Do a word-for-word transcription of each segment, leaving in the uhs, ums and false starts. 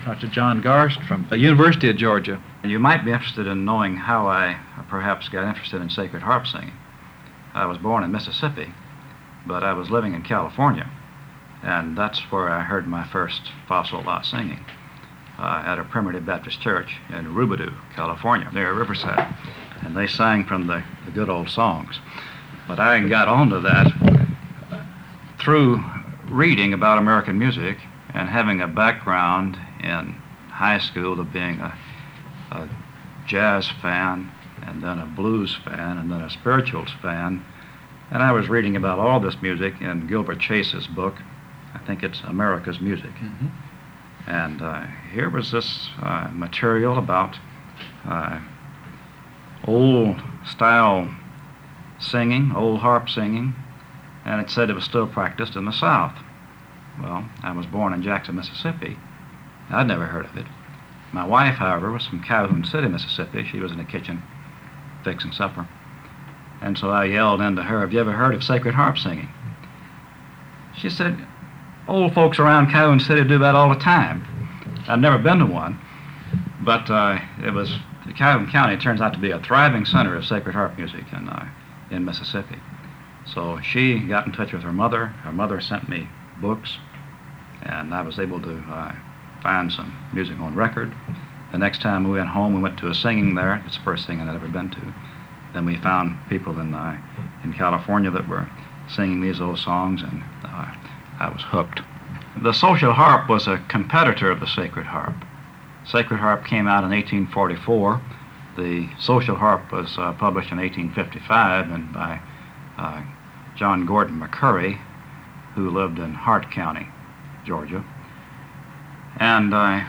Doctor John Garst from the University of Georgia. You might be interested in knowing how I perhaps got interested in sacred harp singing. I was born in Mississippi, but I was living in California, and that's where I heard my first fossil lot singing, uh, at a Primitive Baptist church in Rubidoux, California, near Riverside. And they sang from the, the good old songs. But I got onto that through reading about American music and having a background in high school of being a, a jazz fan, and then a blues fan, and then a spirituals fan. And I was reading about all this music in Gilbert Chase's book. I think it's America's Music. Mm-hmm. And uh, here was this uh, material about uh, old style singing, old harp singing, and it said it was still practiced in the South. Well, I was born in Jackson, Mississippi. I'd never heard of it. My wife, however, was from Calhoun City, Mississippi. She was in the kitchen fixing supper. And so I yelled into her, "Have you ever heard of sacred harp singing?" She said, "Old folks around Calhoun City do that all the time." I'd never been to one, but uh, it was, Calhoun County turns out to be a thriving center of sacred harp music in, uh, in Mississippi. So she got in touch with her mother. Her mother sent me books, and I was able to uh, find some music on record. The next time we went home, we went to a singing there. It's the first thing I'd ever been to. Then we found people in uh, in California that were singing these old songs, and uh, I was hooked. The social harp was a competitor of the sacred harp. Sacred harp came out in eighteen forty-four. The social harp was uh, published in eighteen fifty-five, and by uh, John Gordon McCurry, who lived in Hart County, Georgia. And uh,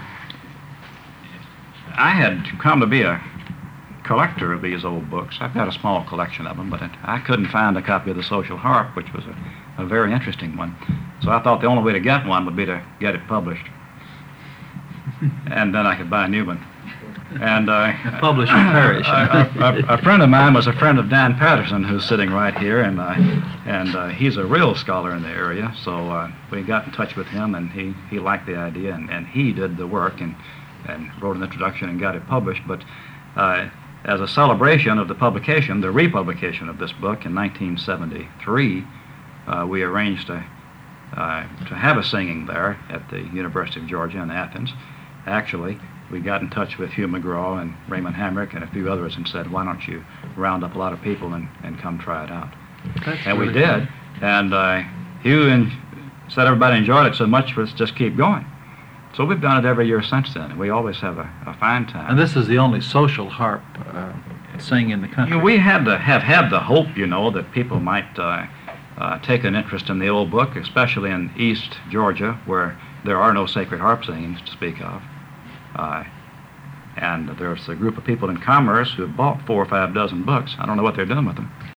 I had come to be a collector of these old books. I've got a small collection of them, but it, I couldn't find a copy of the social harp, which was a, a very interesting one. So I thought the only way to get one would be to get it published. And then I could buy a new one. And uh, Publish and perish. a, a, a friend of mine was a friend of Dan Patterson, who's sitting right here, and uh, and uh, he's a real scholar in the area. So uh, we got in touch with him, and he, he liked the idea, and, and he did the work and and wrote an introduction and got it published. But uh, as a celebration of the publication, the republication of this book in nineteen seventy-three, uh, we arranged to uh, to have a singing there at the University of Georgia in Athens. Actually, we got in touch with Hugh McGraw and Raymond Hamrick and a few others and said, "Why don't you round up a lot of people and, and come try it out?" That's and really we did. Cool. And uh, Hugh and said everybody enjoyed it so much, let's just keep going. So we've done it every year since then, and we always have a, a fine time. And this is the only social harp uh, sing in the country. You know, we had to have had the hope, you know, that people might uh, uh, take an interest in the old book, especially in East Georgia, where there are no sacred harp singings to speak of. Uh, and there's a group of people in Commerce who have bought four or five dozen books. I don't know what they're doing with them.